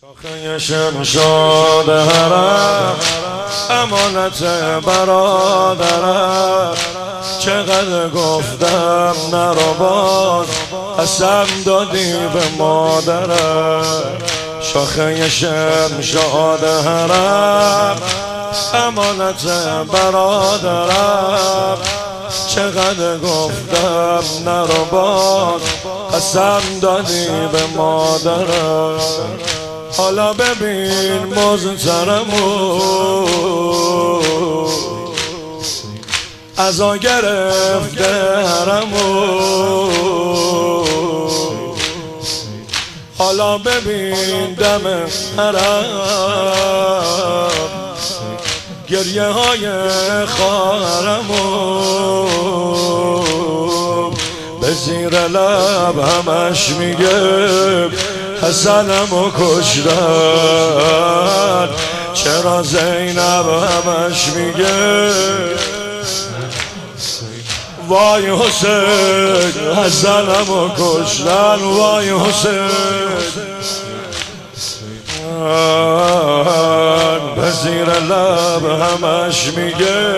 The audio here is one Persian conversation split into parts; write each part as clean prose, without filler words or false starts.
شاخه شمشاد حرم امانت برادرم، چقدر گفتم نرو باز قسم دادی به مادرم. شاخه شمشاد حرم امانت برادرم، چقدر گفتم نرو باز قسم دادی به مادرم. حالا ببین مزترمو ازا گرفته حرمو، حالا ببین دم حرم گریه های خواهرمو، به زیر لب همش میگه حسنمو کشتن، چرا زینب همش میگه وای حسین حسنمو کشتن، وای حسین. به زیر لب همش میگه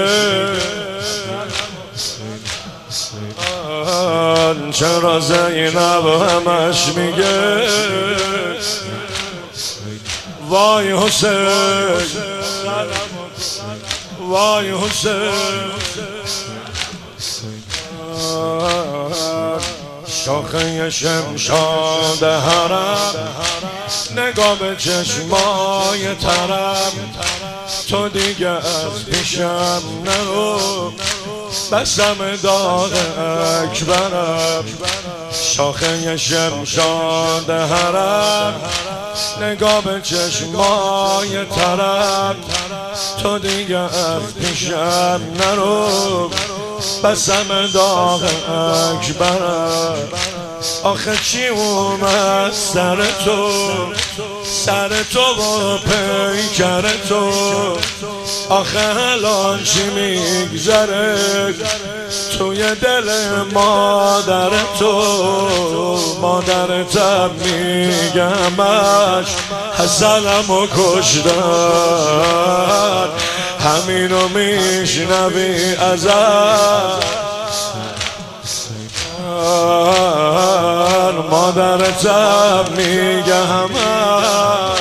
چرا زینب همش میگه وای حسین، وای حسین. شاخه شمشاد حرم نگاه به چشمای ترم، تو دیگه از پیشم نرو بسم داغ اکبرم. شاخه شمشاد حرم نگاه به چشمای ترم، تو دیگه از پیشم نرو بسم داغ اکبرم. آخه چی اومد سر تو، سر تو و پیکر تو، آخه الان چی میگذره توی دل مادر تو. مادرتم میگمش حسنمو کشتن، همینو میشنوی ازم مادرتم میگه همش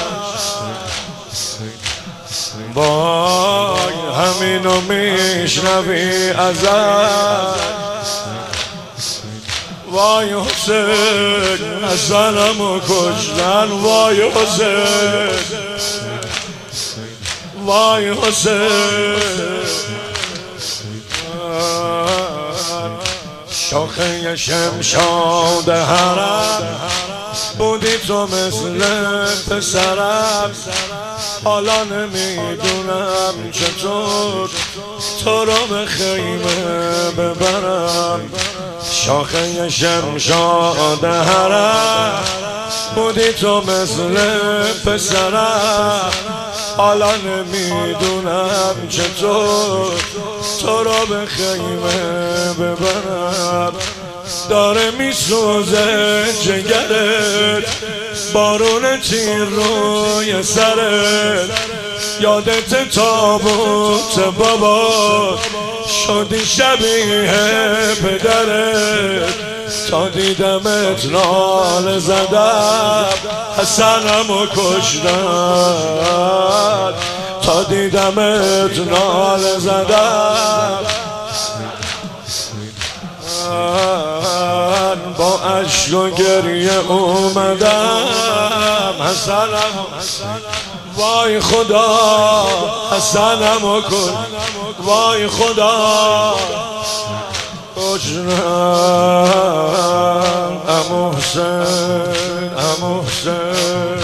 وای، همینو میشنوی ازم وای حسین حسنمو کشتن، وای حسین، وای حسین. شاخه شمشاد حرم بودی تو مثل پسرم، حالا نمیدونم چطور تو رو به خیمه ببرم. شاخه شمشاد حرم بودی تو مثل پسرم، حالا نمیدونم چطور تو رو به خیمه ببرم. داره میسوزه جگرت، بارون تیر روی سرت، یادت تابوت بابا شدی شبیه پدرت. تا دیدمت ناله زدم حسنمو کشتن، تا دیدمت ناله زدم با اشک و گریه اومدم حسنمو، وای خدا حسنمو کن، وای خدا کشتن. عمو حسین، عمو حسین،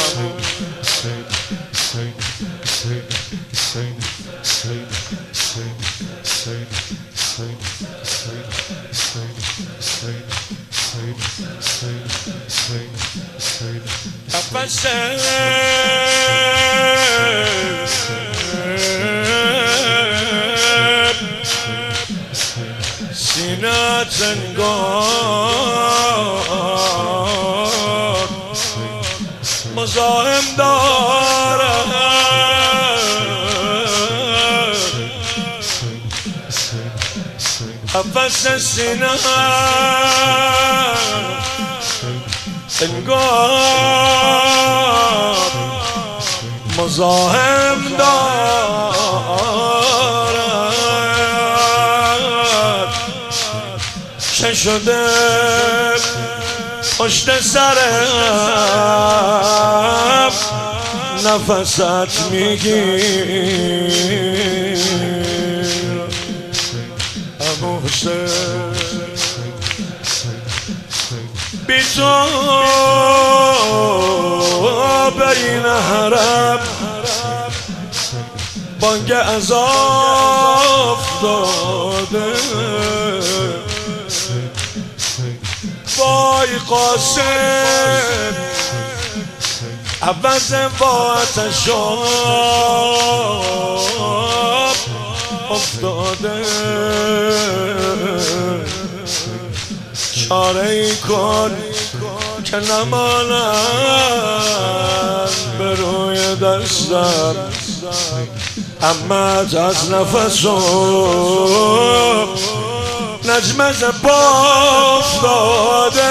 سینه‌ت انگار با مزاحم دارد قفص سینه انگار مزاحم دارد چه شده پشت سرم نفست میگیر عمو حسین بی تو بین حرم بانگ عذاب داده وای قاسم عوض با آتشاب افتاده چاره ای کن که نمانم به روی دستم امت از نفسم نجمز با افتاده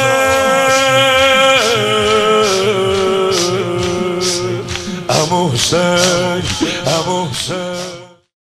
عمو حسین